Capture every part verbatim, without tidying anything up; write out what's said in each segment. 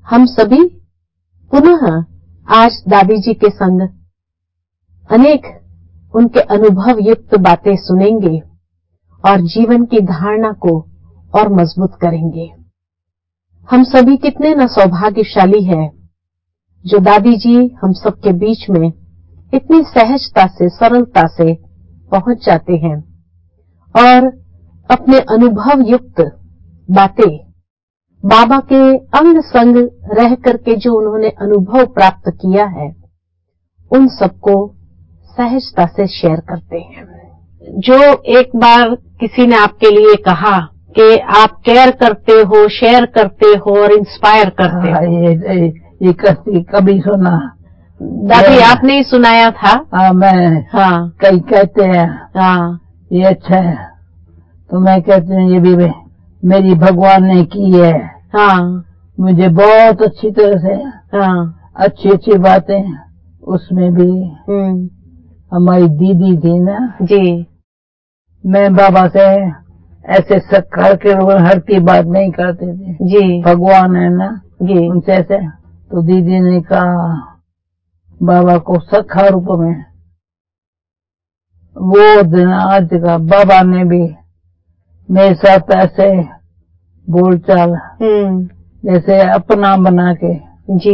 हम सभी पुनः आज दादी जी के संग अनेक उनके अनुभव युक्त बातें सुनेंगे और जीवन की धारणा को और मजबूत करेंगे। हम सभी कितने न सौभाग्यशाली है जो दादी जी हम सबके बीच में इतनी सहजता से, सरलता से पहुंच जाते हैं और अपने अनुभव युक्त बातें बाबा के अंग संग रह करके जो उन्होंने अनुभव प्राप्त किया है उन सबको सहजता से शेयर करते हैं। जो एक बार किसी ने आपके लिए कहा कि आप केयर करते हो, शेयर करते हो और इंस्पायर करते हाँ, हो। ये, ये, ये कभी कभी सुना दादी आपने ही सुनाया था। हाँ मैं हाँ कई कहते हैं हाँ ये अच्छा है, तो मैं कहती हूँ ये भी मेरी भगवान ने की है। हाँ मुझे बहुत अच्छी तरह से हाँ अच्छी अच्छी बातें उसमें भी। हम्म हमारी दीदी थी ना जी मैं बाबा से ऐसे सकार के हर की बात नहीं करते थे जी भगवान है ना जी उनसे ऐसे। तो दीदी ने कहा बाबा को सखा रूप में, वो दिन आज का बाबा ने भी मेरे साथ ऐसे बोलचाल हम्म जैसे अपना बना के जी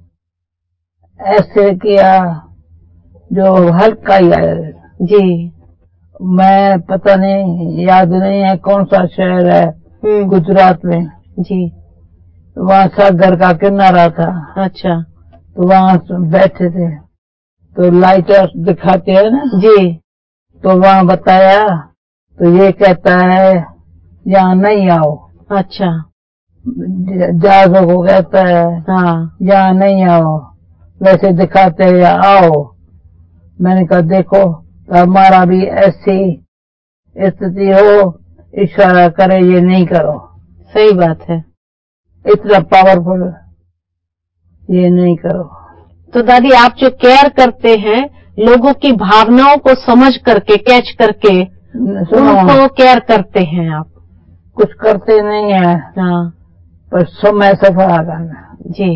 ऐसे किया जो हल्का ही आया। जी मैं पता नहीं याद नहीं है कौन सा शहर है हम्म गुजरात में, जी वहाँ सागर का किनारा था। अच्छा तो वहाँ बैठे थे तो लाइटर दिखाते हैं ना जी तो वहाँ बताया तो ये कहता है यहाँ नहीं आओ। अच्छा जहाजों को कहता है हाँ यहाँ नहीं आओ, वैसे दिखाते हैं या आओ। मैंने कहा देखो तो हमारा भी ऐसी स्थिति हो, इशारा करे ये नहीं करो। सही बात है। इतना पावरफुल ये नहीं करो। तो दादी आप जो केयर करते हैं लोगों की भावनाओं को समझ करके कैच करके उनको केयर करते हैं आप। कुछ करते नहीं है हाँ पर समय सफा करना। जी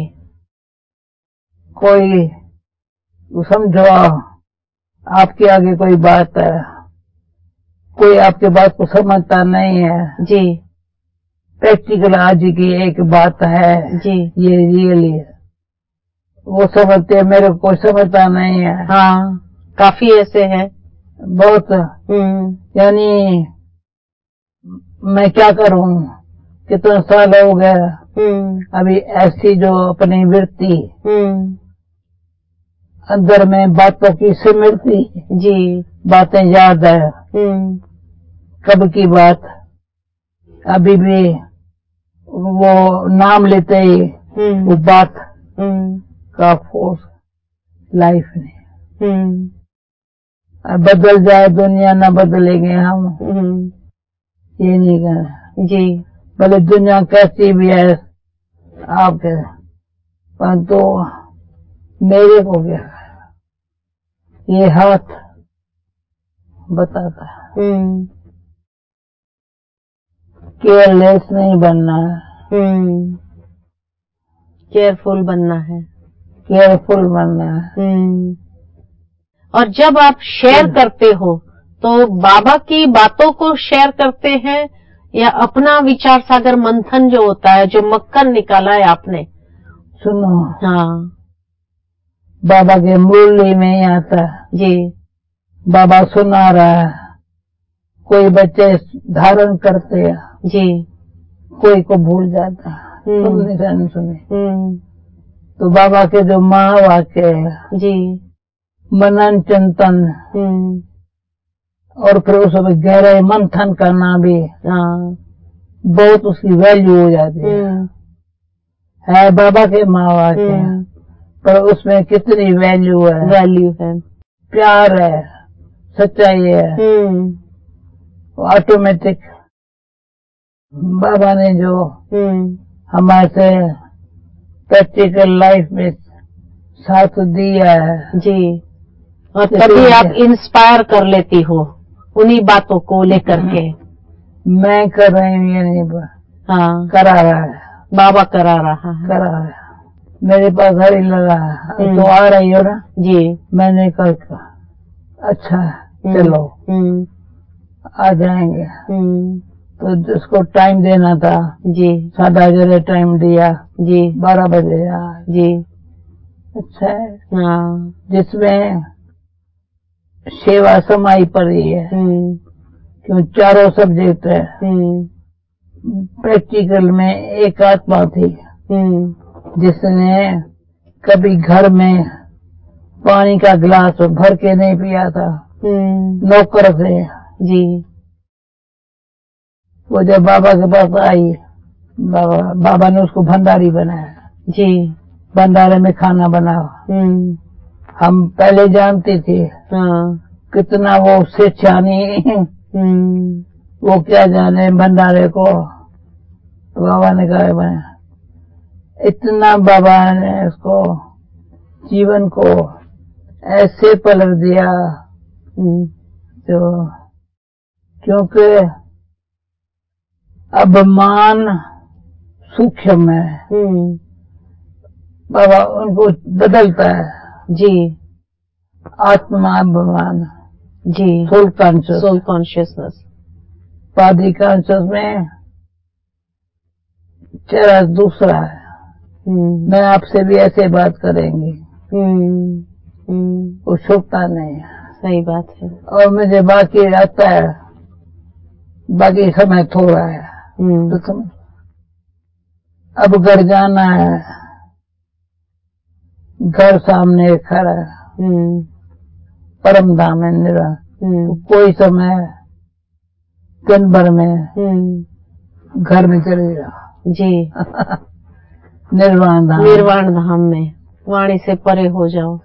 कोई समझो आपके आगे कोई बात है, कोई आपके बात को समझता नहीं है जी प्रैक्टिकल आज की एक बात है जी ये रियली वो समझते मेरे को कोई समझता नहीं है। हाँ काफी ऐसे है बहुत। हम्म यानी मैं क्या करूं, कितना साल हो गया हम्म अभी ऐसी जो अपनी वृत्ति हम्म अंदर में बातों की स्मृति जी बातें याद है हम्म कब की बात। अभी भी वो नाम लेते ही हम्म वो बात हम्म का फोर्स लाइफ में हम्म बदल जाए दुनिया न बदलेंगे हम, हम्म ये नहीं कहना। जी भले दुनिया कैसी भी है आपके, परंतु मेरे को क्या ये हाथ बताता है। हम्म केयरलेस नहीं बनना है, हम्म केयरफुल बनना है। केयरफुल बनना है। हम्म और जब आप शेयर करते हो तो बाबा की बातों को शेयर करते हैं या अपना विचार सागर मंथन जो होता है जो मक्खन निकाला है आपने। सुनो हाँ बाबा के मुरली में ही आता है जी बाबा सुना रहा है, कोई बच्चे धारण करते हैं जी कोई को भूल जाता है हम्म सुनने से नहीं सुने। हम्म तो बाबा के जो महावाक्य है जी मनन चिंतन हम्म और फिर उस गहराई मंथन करना भी हाँ बहुत उसकी वैल्यू हो जाती है। हम्म है बाबा के महावाक्य हम्म पर उसमें कितनी वैल्यू है, वैल्यू है, प्यार है, सच्चाई है। हम्म ऑटोमेटिक बाबा ने जो हम्म हमारे से प्रैक्टिकल लाइफ में साथ दिया है जी। और तभी आप इंस्पायर कर लेती हो उन्हीं बातों को लेकर के। मैं कर रही हूँ ये नहीं, हाँ करा रहा है बाबा करा रहा है। करा रहा है मेरे पास हरी लगा, तो आ रही हो ना जी। मैंने कहा अच्छा चलो आ जाएंगे। तो जिसको टाइम देना था जी साढ़े ग्यारह टाइम दिया जी बारह बजे आ जी। अच्छा है हाँ। जिसमें सेवा समाई पड़ी है क्यों चारों सब्जेक्ट है। प्रैक्टिकल में एक आत्मा थी जिसने कभी घर में पानी का गिलास भर के नहीं पिया था नौकर से जी। वो जब बाबा के पास आई बाबा बाबा ने उसको भंडारी बनाया जी। भंडारे में खाना बनाओ। हम पहले जानते थे हाँ। कितना वो स्वेच्छानी वो क्या जाने भंडारे को। तो बाबा ने कहा बना इतना बाबा ने उसको जीवन को ऐसे पलट दिया तो क्योंकि अभिमान सूक्ष्म है बाबा उनको बदलता है जी। आत्मा अभिमान जी soul conscious soul consciousness body conscious में चेहरा दूसरा है। मैं आपसे भी ऐसे बात करेंगी वो छुपता नहीं है। सही बात है। और मुझे बाकी आता है बाकी समय थोड़ा है तो समझ अब घर जाना है घर सामने खड़ा है परम धाम है निरा तो कोई समय दिन भर में घर में चले जाओ जी निर्वाण धाम निर्वाण धाम में वाणी से परे हो जाओ।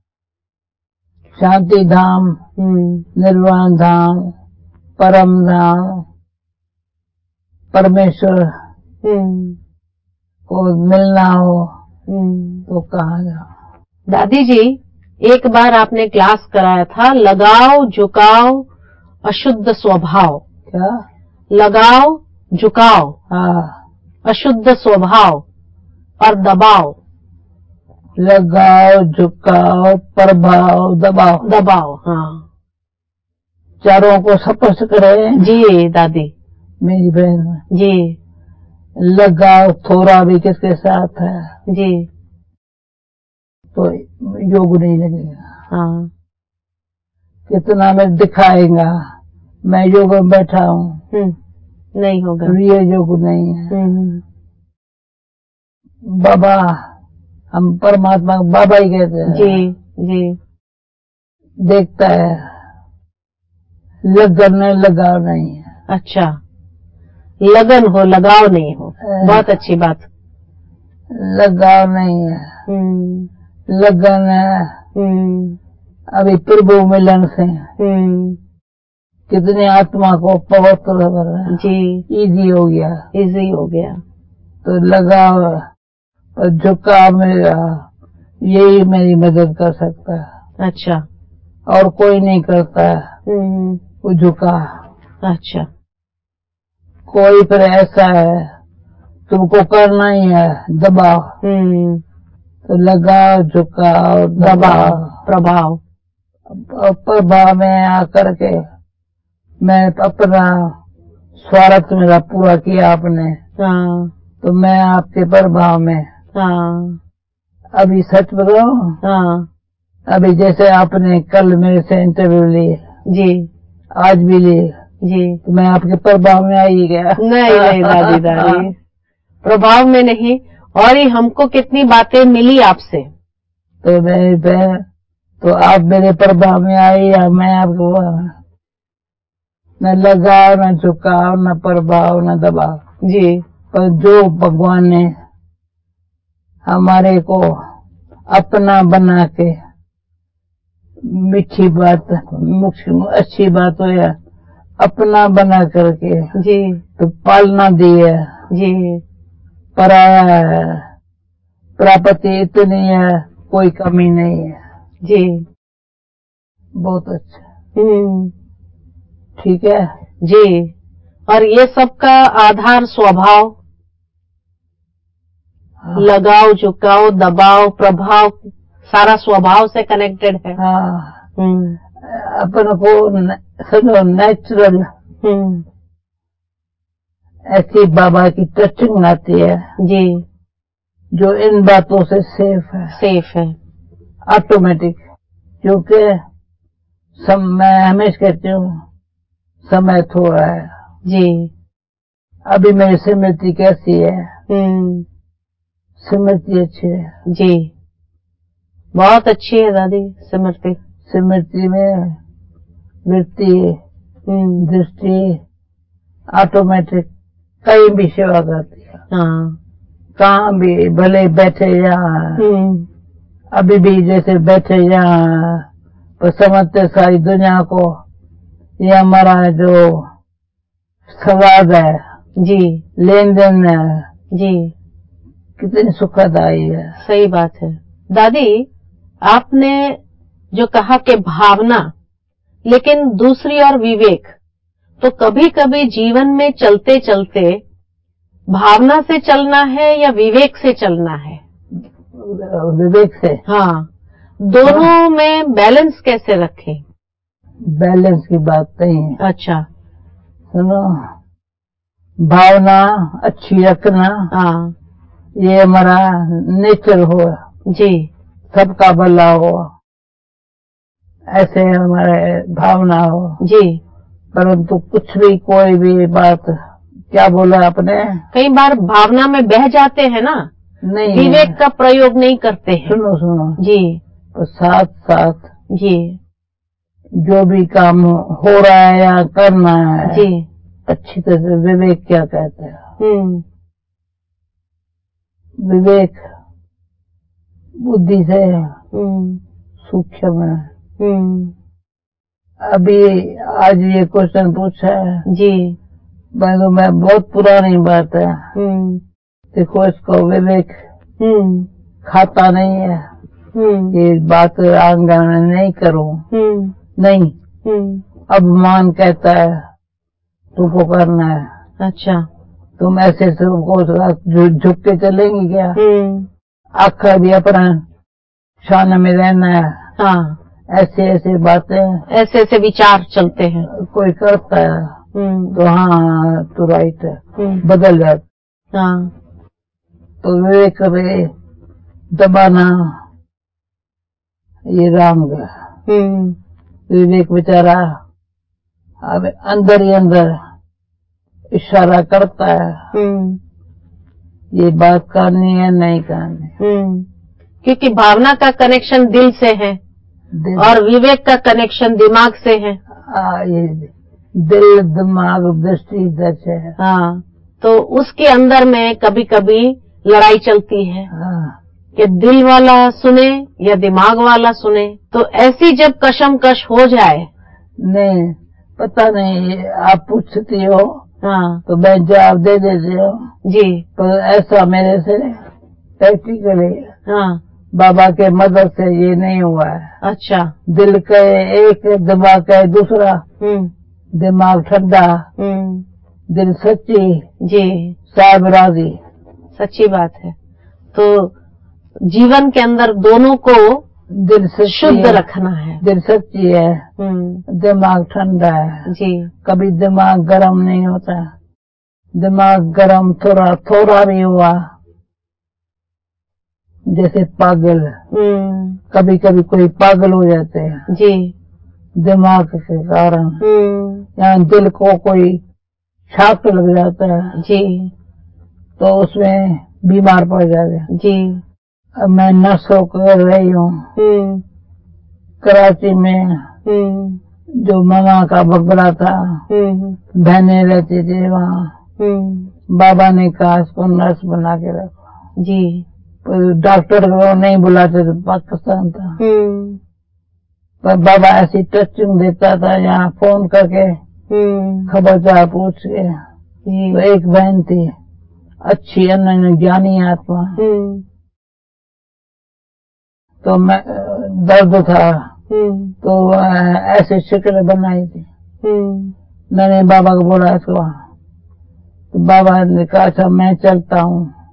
शांति धाम निर्वाण धाम परम धाम परमेश्वर को मिलना हो तो कहाँ जाओ। दादी जी एक बार आपने क्लास कराया था लगाव झुकाव अशुद्ध स्वभाव। क्या लगाव झुकाव हाँ अशुद्ध स्वभाव और दबाव। लगाव झुकाव प्रभाव दबाव दबाव हाँ चारों को स्पष्ट करें जी दादी मेरी बहन जी। लगाव थोड़ा भी किसके साथ है जी तो योग नहीं लगेगा। हाँ कितना मैं दिखाएगा मैं योग में बैठा हूँ नहीं होगा ये योग नहीं है। बाबा हम परमात्मा को बाबा ही कहते हैं जी जी। देखता है लगन नहीं लगाव नहीं है। अच्छा लगन हो लगाव नहीं हो बहुत अच्छी बात। लगाव नहीं है लगन है। अभी प्रभु मिलन से कितनी आत्मा को पवित्र जी इजी हो गया इजी हो गया तो लगाव पर झुकाव मेरा यही मेरी मदद कर सकता है। अच्छा और कोई नहीं करता है वो झुका। अच्छा कोई फिर ऐसा है तुमको करना ही है दबाव तो लगाव झुकाव दबाव प्रभाव प्रभाव में आकर के मैं अपना स्वार्थ मेरा पूरा किया आपने हाँ तो मैं आपके प्रभाव में हाँ अभी सच बताओ हाँ अभी जैसे आपने कल मेरे से इंटरव्यू लिए जी आज भी लिए जी तो मैं आपके प्रभाव में आ ही गया। नहीं नहीं दादी दादी प्रभाव में नहीं और ही हमको कितनी बातें मिली आपसे तो मेरी बहन तो आप मेरे प्रभाव में आई या मैं आपको न लगाव न झुकाव न प्रभाव न दबाव जी पर जो भगवान ने हमारे को अपना बना के मीठी बात अच्छी बात हो या अपना बना करके जी तो पालना दी है जी पराया है प्राप्ति इतनी है कोई कमी नहीं है जी बहुत अच्छा हम्म ठीक है जी। और ये सब का आधार स्वभाव लगाव, झुकाव, दबाव, प्रभाव सारा स्वभाव से कनेक्टेड है। हाँ, हम्म, अपन को समझो नेचुरल ऐसी बाबा की टचिंग आती है जी, जो इन बातों से सेफ है, सेफ है ऑटोमेटिक। क्योंकि सम, मैं हमेशा कहती हूँ समय थोड़ा है जी। अभी मेरी स्मृति कैसी है? हम्म, स्मृति अच्छी है जी, बहुत अच्छी है दादी स्मृति। स्मृति में वृत्ति, हम्म, दृष्टि ऑटोमेटिक कहीं भी सेवा करती है। हाँ, कहाँ भी भले बैठे यहाँ, हम्म, अभी भी जैसे बैठे यहाँ पर समझते सारी दुनिया को ये हमारा जो संवाद है जी, लेन देन है जी, कितनी सुखदायी है। सही बात है दादी। आपने जो कहा कि भावना, लेकिन दूसरी ओर विवेक, तो कभी कभी जीवन में चलते चलते भावना से चलना है या विवेक से चलना है? विवेक से। हाँ, दोनों हाँ। में बैलेंस कैसे रखें? बैलेंस की बात नहीं है। अच्छा, सुनो, भावना अच्छी रखना हाँ, ये हमारा नेचर हो जी, सबका भला हो ऐसे हमारे भावना हो जी। परंतु कुछ भी कोई भी बात, क्या बोला आपने? कई बार भावना में बह जाते हैं ना, नहीं, विवेक का प्रयोग नहीं करते हैं। सुनो सुनो जी, तो साथ साथ जी, जो भी काम हो रहा है या करना है जी, अच्छी तरह से विवेक क्या कहते हैं? हम्म, विवेक बुद्धि से हम्म, सूक्ष्म है। हम्म, अभी आज ये क्वेश्चन पूछा है जी, मैं मैं बहुत पुरानी बात है। हम्म, देखो इसको विवेक हम्म, खाता नहीं है। हम्म, ये बात आंगन में नहीं करूं, हम्म, नहीं, हम्म, अब मान कहता है तुमको करना है। अच्छा, तुम ऐसे सबको झुक के चलेंगी क्या? हम्म, आखिर भी अपना शान में रहना है। हाँ, ऐसे ऐसे बातें ऐसे ऐसे विचार चलते हैं। कोई करता है हम्म, तो हाँ तो राइट है, हम्म, बदल जाता। हाँ, तो विवेक में दबाना ये रंग है। हम्म, विवेक बेचारा अब अंदर ही अंदर इशारा करता है हम्म, ये बात करनी है नहीं करनी। हम्म, क्योंकि भावना का कनेक्शन दिल से है और विवेक का कनेक्शन दिमाग से है। आ, ये दिल दिमाग दृष्टि दर्श है। हाँ, तो उसके अंदर में कभी कभी लड़ाई चलती है हाँ, कि दिल वाला सुने या दिमाग वाला सुने। तो ऐसी जब कशमकश हो जाए, नहीं पता नहीं, आप पूछती हो हाँ, तो मैं जवाब दे देती हूँ जी, पर ऐसा मेरे से प्रैक्टिकली हाँ, बाबा के मदद से ये नहीं हुआ है। अच्छा, दिल के एक, दिमाग का दूसरा। हम्म, दिमाग ठंडा, हम्म, दिल सच्ची, जी, साहब राजी। सच्ची बात है। तो जीवन के अंदर दोनों को दिल शुद्ध रखना है। दिल सच्ची है, हम्म, दिमाग ठंडा है। जी, कभी दिमाग गर्म नहीं होता। दिमाग गर्म थोड़ा थोड़ा भी हुआ जैसे पागल, हम्म, कभी कभी कोई पागल हो जाते हैं जी, दिमाग के कारण। हम्म, या दिल को कोई छाप लग जाता है जी, तो उसमें बीमार पड़ जाते हैं। जी, अब मैं नर्स कर रही हूँ हम्म, कराची में, हम्म, जो मामा का बंगला था, हम्म, बहनें रहती थी वहाँ। हम्म, बाबा ने कहा इसको नर्स बना के रखो। जी, पर डॉक्टर को नहीं बुलाते थे, पाकिस्तान था। हम्म, पर बाबा ऐसी टचिंग देता था यहाँ फोन करके हम्म, खबरचार पूछ के। जी, तो एक बहन थी अच्छी अनन्य ज्ञानी आत्मा, हम्म, तो मैं दर्द था हम्म, तो ऐसे शक्ल बनाई थी। हम्म, मैंने बाबा को बोला इसको, तो बाबा ने कहा अच्छा मैं चलता हूँ।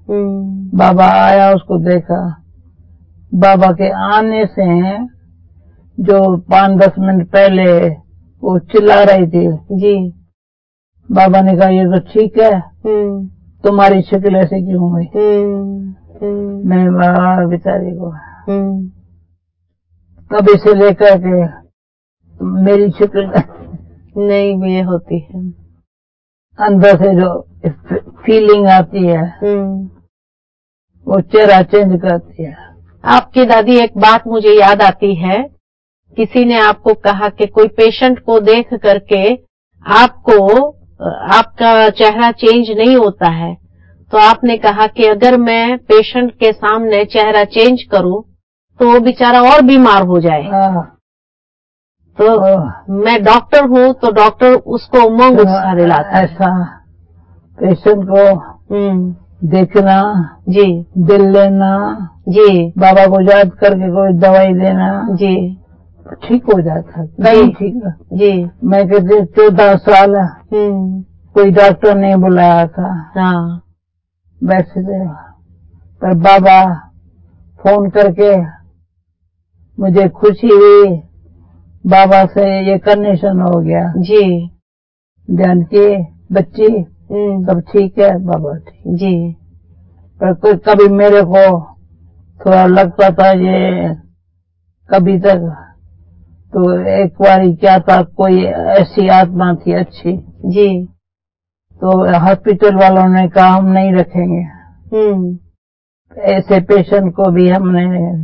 हम्म। बाबा आया, उसको देखा। बाबा के आने से जो पाँच दस मिनट पहले वो चिल्ला रही थी, जी। बाबा ने कहा ये तो ठीक है, हम्म। तुम्हारी शक्ल ऐसे क्यों हुई? हम्म। हम्म। मैं बाबा बेचारी को हम्म। तभी से लेकर के मेरी शक्ल नहीं भी ये होती है, अंदर से जो फीलिंग आती है हम्म। वो चेहरा चेंज करती है। आपकी दादी, एक बात मुझे याद आती है, किसी ने आपको कहा कि कोई पेशेंट को देख करके आपको आपका चेहरा चेंज नहीं होता है, तो आपने कहा कि अगर मैं पेशेंट के सामने चेहरा चेंज करूं तो वो बेचारा और बीमार हो जाए। हाँ, तो मैं डॉक्टर हूं तो डॉक्टर उसको उमंग उत्साह दिलाता है। ऐसा पेशेंट को हम्म। देखना, जी दिल लेना, जी बाबा को याद करके कोई दवाई देना, जी ठीक हो जाता है, कहीं ठीक है। जी। मैं कहते चौदह साल हम्म। कोई डॉक्टर नहीं बुलाया था हाँ। वैसे थे, पर बाबा फोन करके मुझे खुशी हुई, बाबा से ये कनेक्शन हो गया। जी। जानकी बच्ची हम्म। सब ठीक है, बाबा ठीक। जी। पर कोई कभी मेरे को थोड़ा लगता था ये कभी तक, तो एक बार क्या था, कोई ऐसी आत्मा थी अच्छी, जी। तो हॉस्पिटल वालों ने कहा हम नहीं रखेंगे, हम्म। ऐसे पेशेंट को भी हमने।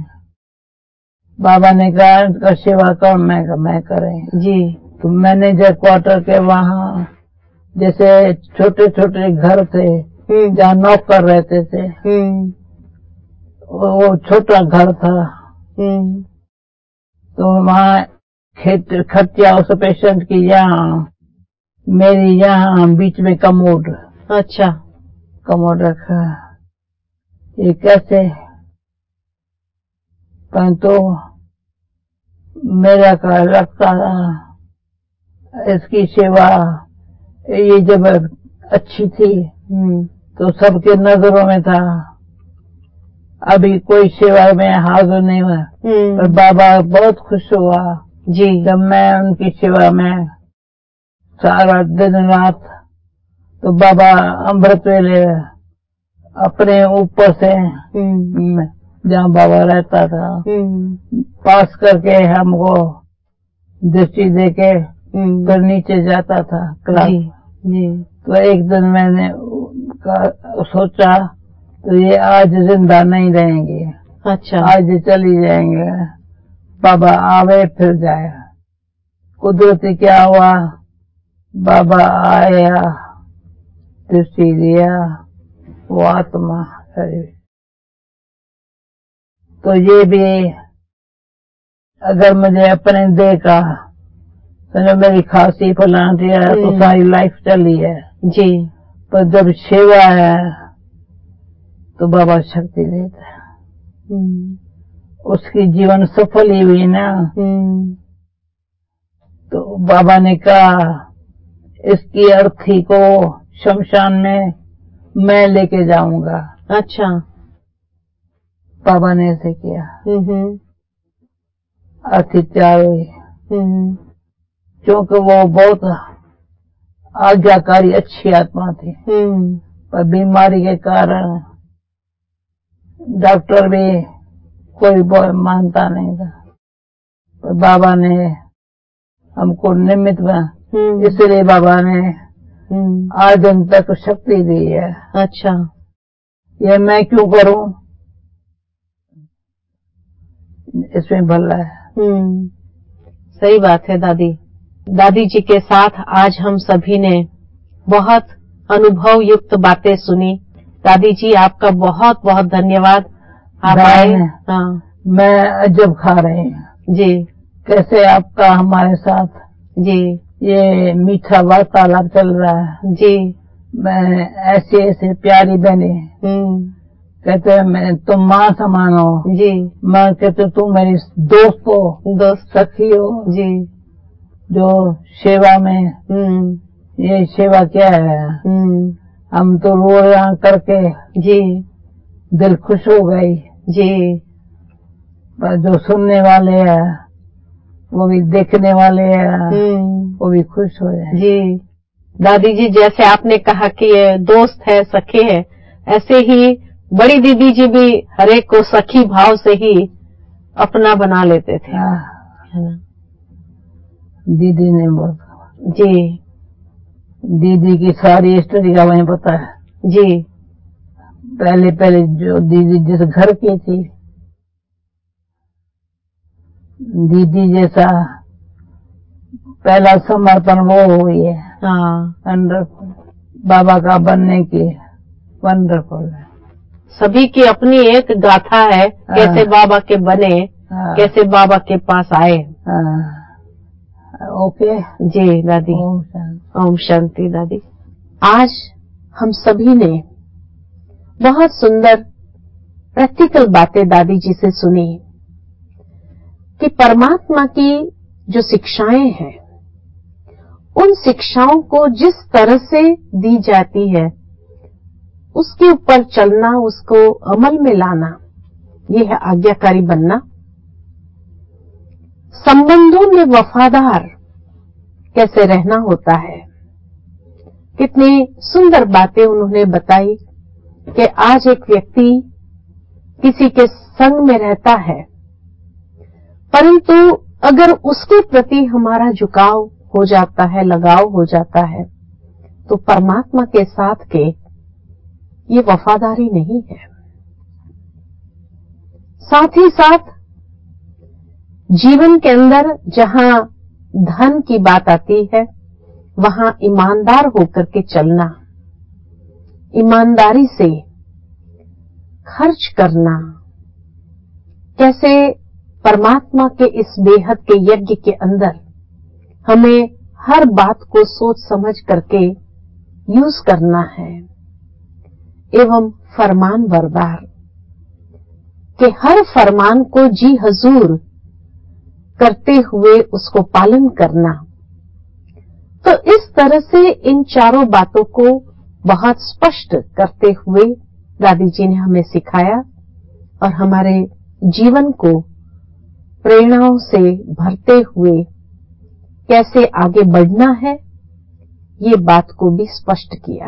बाबा ने कहा इनका सेवा कौन मैं मैं करें जी। तो मैनेजर क्वार्टर के वहाँ जैसे छोटे छोटे घर थे जहाँ नौकर रहते थे, वो छोटा घर था, तो वहाँ खेत खटिया उस पेशेंट की यहाँ, मेरी यहाँ बीच में कमोड। अच्छा। कमोड रखा, ये कैसे, परंतु मेरा का लगता था इसकी सेवा ये जब अच्छी थी तो सबके नजरों में था, अभी कोई सेवा में हाजिर नहीं हुआ, पर बाबा बहुत खुश हुआ जी जब मैं उनकी सेवा में सारा दिन रात। तो बाबा अमृत वेले अपने ऊपर से जहाँ बाबा रहता था पास करके हमको दृष्टि देके फिर नीचे जाता था क्लास जी, जी। तो एक दिन मैंने सोचा तो ये आज जिंदा नहीं रहेंगे, अच्छा आज चली जाएंगे, बाबा आवे फिर जाए। कुदरती क्या हुआ, बाबा आया, दृष्टि दिया, वो आत्मा शरीर। तो ये भी अगर मुझे अपने देह का समझो मेरी खांसी फलांटी है तो सारी लाइफ चली है जी, पर जब सेवा है तो बाबा शक्ति देता है। उसकी जीवन सफल ही हुई ना, तो बाबा ने कहा इसकी अर्थी को शमशान में मैं लेके जाऊंगा। अच्छा। बाबा ने ऐसे किया, अर्थी तैयार हुई, क्योंकि वो बहुत आज्ञाकारी अच्छी आत्मा थी, पर बीमारी के कारण डॉक्टर भी कोई मानता नहीं था, पर बाबा ने हमको निमित्त में, इसलिए बाबा ने आज दिन तक शक्ति दी है। अच्छा। ये मैं क्यों करूं, इसमें भला है। हम्म, सही बात है दादी। दादी जी के साथ आज हम सभी ने बहुत अनुभव युक्त बातें सुनी। दादी जी आपका बहुत बहुत धन्यवाद, आप आए। हाँ, मैं अजब खा रही हूँ जी, कैसे आपका हमारे साथ जी ये मीठा वार्तालाप चल रहा है जी। मैं ऐसे ऐसे प्यारी बहने कहते हैं मैं तुम माँ समान हो जी, मैं कहते तुम मेरी दोस्त हो, दोस्त सखी हो जी, जो सेवा में ये सेवा क्या है, हम तो रो रहा करके जी दिल खुश हो गई जी। पर जो सुनने वाले हैं वो भी देखने वाले हैं वो भी खुश हो जाए। जी दादी जी, जैसे आपने कहा कि ये दोस्त है, सखी है, ऐसे ही बड़ी दीदी जी भी हरेक को सखी भाव से ही अपना बना लेते थे, है ना? दीदी ने बहुत जी। दीदी की सारी स्टोरी का मुझे पता है जी। पहले पहले जो दीदी जिस घर की थी, दीदी जैसा पहला समर्पण वो हुई है। हाँ, वंडरफुल बाबा का बनने की, वंडरफुल। सभी की अपनी एक गाथा है, कैसे बाबा के बने, कैसे बाबा के पास आए। ओके जी दादी, ओम शांति। ओम शांति दादी। आज हम सभी ने बहुत सुंदर प्रैक्टिकल बातें दादी जी से सुनी कि परमात्मा की जो शिक्षाएं हैं, उन शिक्षाओं को जिस तरह से दी जाती है उसके ऊपर चलना, उसको अमल में लाना, ये है आज्ञाकारी बनना। संबंधों में वफादार कैसे रहना होता है, कितनी सुंदर बातें उन्होंने बताई कि आज एक व्यक्ति किसी के संग में रहता है, परंतु अगर उसके प्रति हमारा झुकाव हो जाता है, लगाव हो जाता है, तो परमात्मा के साथ के ये वफादारी नहीं है। साथ ही साथ जीवन के अंदर जहां धन की बात आती है, वहां ईमानदार होकर के चलना, ईमानदारी से खर्च करना, कैसे परमात्मा के इस बेहद के यज्ञ के अंदर हमें हर बात को सोच समझ करके यूज करना है, एवं फरमान बरदार कि हर फरमान को जी हजूर करते हुए उसको पालन करना। तो इस तरह से इन चारों बातों को बहुत स्पष्ट करते हुए दादी जी ने हमें सिखाया और हमारे जीवन को प्रेरणाओं से भरते हुए कैसे आगे बढ़ना है, ये बात को भी स्पष्ट किया।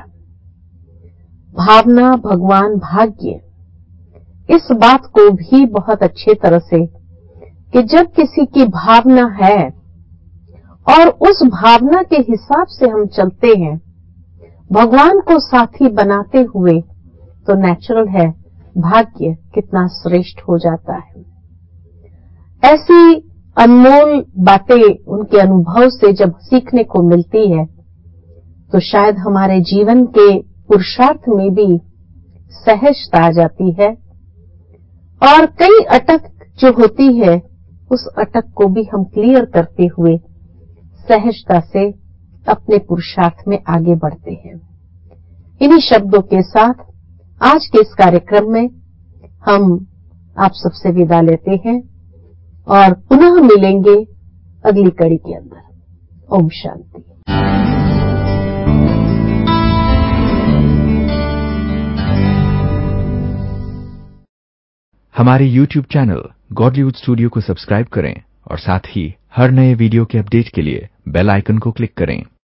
भावना भगवान भाग्य, इस बात को भी बहुत अच्छे तरह से कि जब किसी की भावना है और उस भावना के हिसाब से हम चलते हैं, भगवान को साथी बनाते हुए, तो नेचुरल है भाग्य कितना श्रेष्ठ हो जाता है। ऐसी अनमोल बातें उनके अनुभव से जब सीखने को मिलती है, तो शायद हमारे जीवन के पुरुषार्थ में भी सहजता आ जाती है और कई अटक जो होती है उस अटक को भी हम क्लियर करते हुए सहजता से अपने पुरुषार्थ में आगे बढ़ते हैं। इन्हीं शब्दों के साथ आज के इस कार्यक्रम में हम आप सबसे विदा लेते हैं और पुनः मिलेंगे अगली कड़ी के अंदर। ओम शांति। हमारे यूट्यूब चैनल गॉडलीवुड स्टूडियो को सब्सक्राइब करें और साथ ही हर नए वीडियो के अपडेट के लिए बेल आइकन को क्लिक करें।